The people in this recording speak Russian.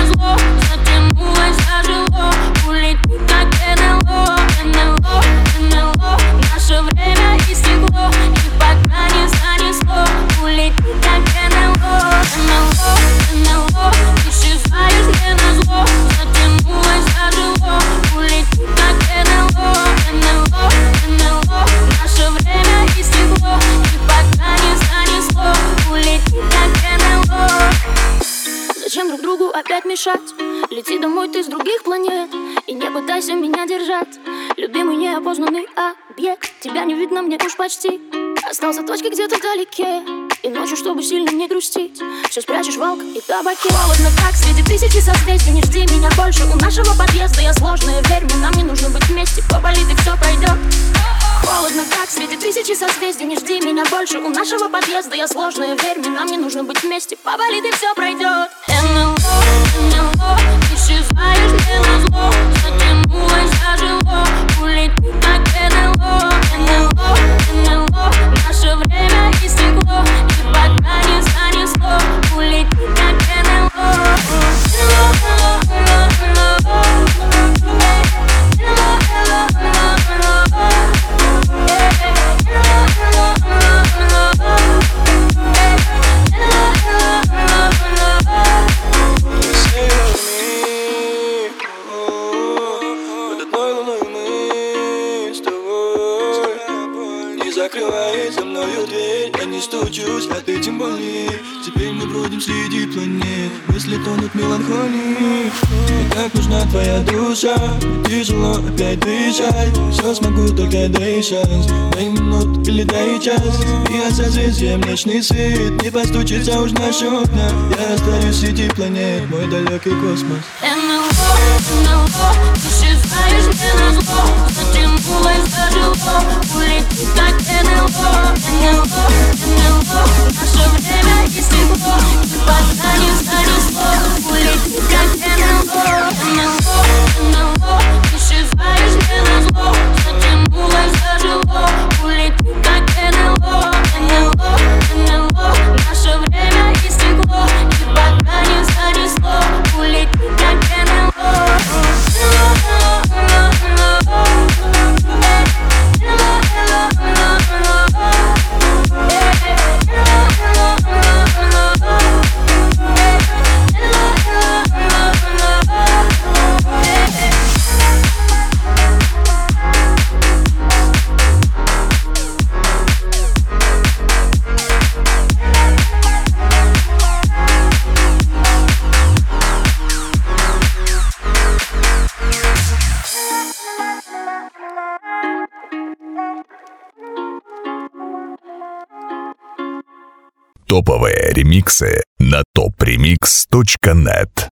назло затянулось, зажило. Улети как НЛО, НЛО, НЛО. Наше время истекло, и пока не занесло. Улети как НЛО, НЛО, НЛО. Исчезаешь мне назло затянулось, зажило. Улети как НЛО, НЛО, НЛО. Наше время истекло, и пока не занесло. Улети как НЛО. Зачем друг другу опять мешать? Лети домой ты с других планет и не пытайся меня держать. Любимый неопознанный объект, тебя не видно мне уж почти. Остался точкой где-то вдалеке, и ночью, чтобы сильно не грустить, все спрячешь в алкоголе и табаке. Холодно как среди тысячи созвездий. Не жди меня больше у нашего подъезда. Я сложная, верь мне, нам не нужно быть вместе. Поболит и все пройдет. Холодно как среди тысячи созвездий. Не жди меня больше у нашего подъезда. Я сложная, верь мне, нам не нужно быть вместе. Поболит и все пройдет. НЛО, НЛО. Исчезаешь мне назло затянулось, зажило. Улети как НЛО, НЛО, НЛО. Наше время истекло, и пока не занесло. Улети как НЛО. Закрывай за мною дверь, я не стучусь, а ты тем более. Теперь мы бродим среди планет, мысли тонут в меланхолии. Мне так нужна твоя душа, тяжело опять дышать. Все смогу, только дай шанс. Дай минут или дай час, и от созвездия млечный свет не постучится уж на наши окна. Я остаюсь среди планет, мой далекий космос. НЛО, НЛО. Исчезаешь мне назло затянулось, зажило. Улети как НЛО, НЛО, НЛО. Наше время истекло, и пока не занесло. Улети как НЛО, НЛО, НЛО. Исчезаешь мне назло затянулось, зажило. Улети как НЛО, НЛО, НЛО. Наше время истекло, и пока не занесло. Улети как НЛО. Топовые ремиксы на topremix.net.